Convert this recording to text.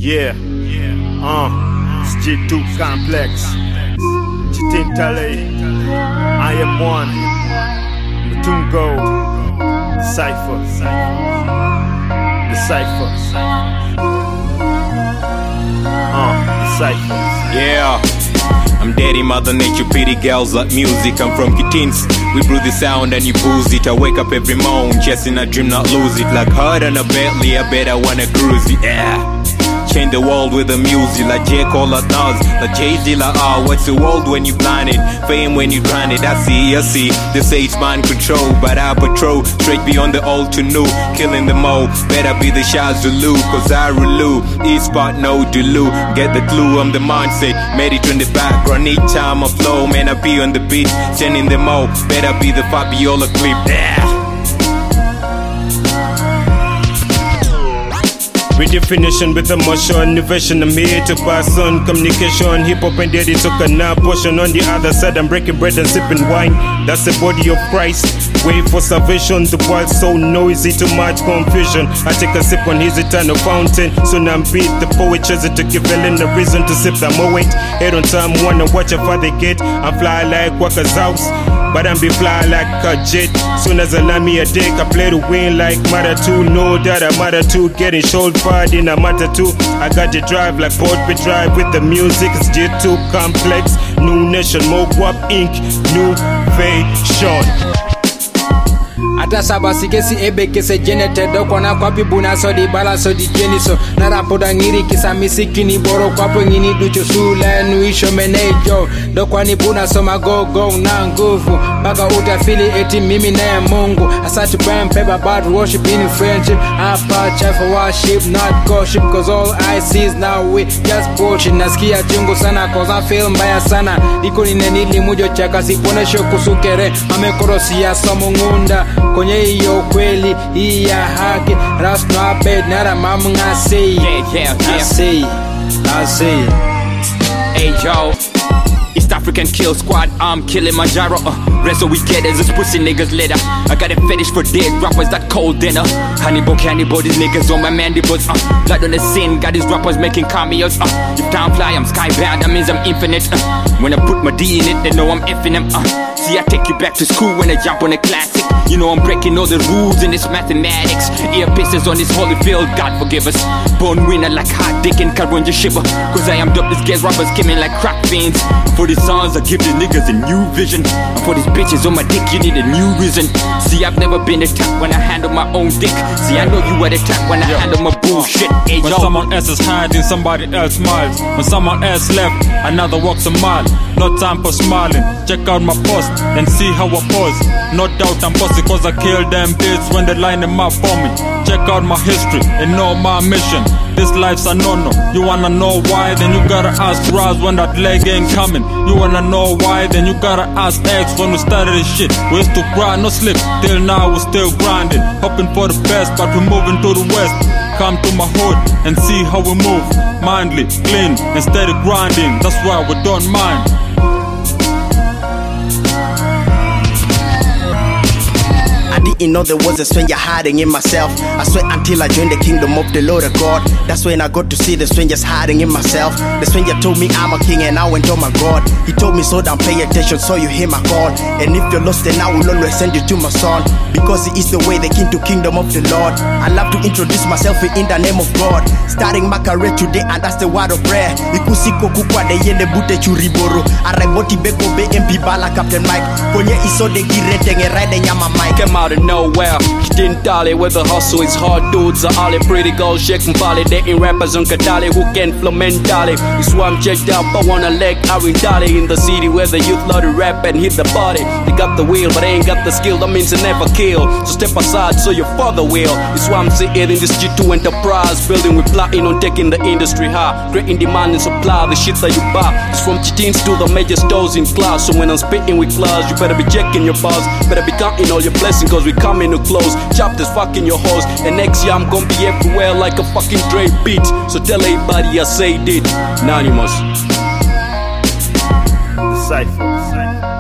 Yeah. It's G2 Complex. Chitintale. I am one. Mutungo. Cypher. The Cypher. The Cypher. Yeah. I'm daddy, mother nature, pretty girls like music. I'm from Kitins. We brew the sound and you booze it. I wake up every morning, chasing a dream, not lose it. Like hard on a Bentley, I bet I wanna cruise it. Yeah. Change the world with the music, like J. Cole or Nas, like Jay-Z, like what's the world when you blinded? Fame when you grinded, I see. They say it's mind control, but I patrol straight beyond the old to new, killing them all. Better be the Shah Zulu, cause I relu. East spot, no Dulu. Get the clue, I'm the mindset, made it in the background. Each time I flow, man, I be on the beat, sending them all. Better be the Fabiola clip. Yeah. Redefinition with emotion, innovation. I'm here to pass on communication. Hip hop and daddy took a nap portion. On the other side, I'm breaking bread and sipping wine. That's the body of Christ. Wait for salvation. The world's so noisy, too much confusion. I take a sip on his eternal fountain. Soon I'm beat the poet, chosen to give Ellen a reason to sip the moment. Head on time, wanna watch how far they get. I fly like Walker's house, but I'm be fly like a jet. Soon as I land me a deck, I play to win like Mother 2. Know that I'm Mother 2. Getting shoulder fired in a Mother 2. I got the drive like Port we drive with the music. It's G2 Complex. New nation, Mogwap Inc. New Nation. Ata sabasi kesi ebe kese genete doko na kwapi buna so di bala so di jeni so na rapoda ngiri kisa misiki ni boro kwapo ngini ducho sula nuisho menejo doko ni buna so magogo na nguvu baka utafili eti mimi na Mungu asati brand paper but worship in friendship apa for worship not gossip cause all I see is now we just bullshit nasikia jungu sana cause I feel mbaya sana iko ninenili mujo chaka sipone shoku sukere amekorosia somo ngunda kwenye hiyo kweli hii ya haki rasno abed nara mamu ngasi I say hey yo, East African kill squad, I'm killing my gyro. Rest of we get is this pussy niggas later. I got a fetish for dead rappers that cold dinner. Hannibal, cannibal, these niggas on my mandibles. Blood on the scene, got these rappers making cameos. If time fly, I'm skybound, that means I'm infinite. When I put my D in it, they know I'm effing them. See, I take you back to school when I jump on a classic. You know I'm breaking all the rules in this mathematics. Earpieces on this holy field, God forgive us. Born winner like hot dick and Karunja shiver. Cause I am dope, this guy's rappers skimming like crack fiends. For these songs, I give the niggas a new vision. And for these bitches on my dick, you need a new reason. See, I've never been attacked when I handle my own dick. See, I know you were attacked when I handle my bullshit. Hey, when someone else is hiding, somebody else smiles. When someone else left, another walks a mile. No time for smiling, check out my post and see how I pose. No doubt I'm bossy cause I kill them bitches when they line them up for me. Check out my history and know my mission. This life's a no-no. You wanna know why? Then you gotta ask Raz when that leg ain't coming. You wanna know why? Then you gotta ask X when we started this shit. We used to grind, no slip. Till now we're still grinding. Hoping for the best, but we're moving to the west. Come to my hood and see how we move. Mindly, clean, and steady grinding. That's why we don't mind. I didn't know there was a stranger hiding in myself. I swear until I joined the kingdom of the Lord of God. That's when I got to see the strangers hiding in myself. The stranger told me I'm a king and I went, oh my God. He told me so down, pay attention so you hear my call. And if you're lost then I will always send you to my son. Because he is the way, the king to kingdom of the Lord. I love to introduce myself in the name of God. Starting my career today and that's the word of prayer. Ikusiko kukwa de yende bute churiboro. Arreboti beko be MP bala Captain Mike. Konye iso de girete nge ride nyama Mike. Out of nowhere, didn't dolly with the hustle. It's hard dudes are all pretty girls shaking validating rappers on Kadali who can flow mentally. It's why I'm checked out for one leg Ari Dolly in the city where the youth love to rap and hit the body. They got the wheel but they ain't got the skill, that means they never kill. So step aside so your father will. It's why I'm sitting in this G2 enterprise building with plotting on taking the industry high, creating demand and supply the shit that you buy. It's from Chitins to the major stores in class. So when I'm spitting with class, you better be checking your bars, better be counting all your blessings. Cause we coming to close, chapters fucking your hoes. And next year I'm gonna be everywhere like a fucking Dre beat. So tell everybody I say it. Anonymous. The Cypher.